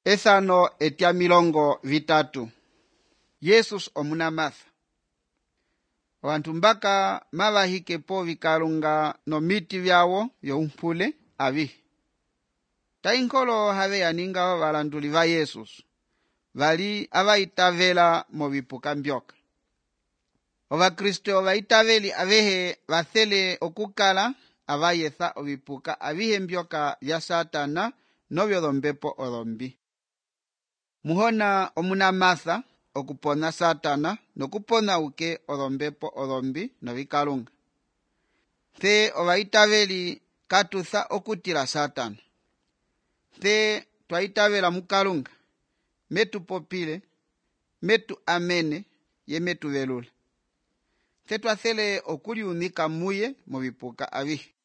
Ethano etya milongo vitatu. Jesus omuna Martha. Wantu mbaka mavahikepo vikalunga nomiti vyawo vyoumpule avihe. Tainkolo have yaninga valanduli va Jesus. Vali avaitavela movipuka mbyoka. Ovakristo vaitaveli avehe vathele okukala avayetha ovipuka avihe mbyoka vya Satana novyo dhombepo odhombi. Muhona omuna Martha okupona Satana nokupona uke odhombepo odhombi novikalunga. The ovaitaveli katutha okutila Satana. The twaitavela mukalunga. Metu popile, metu amene, ye metu velula. The twathele okuliunika muye movipuka avihe.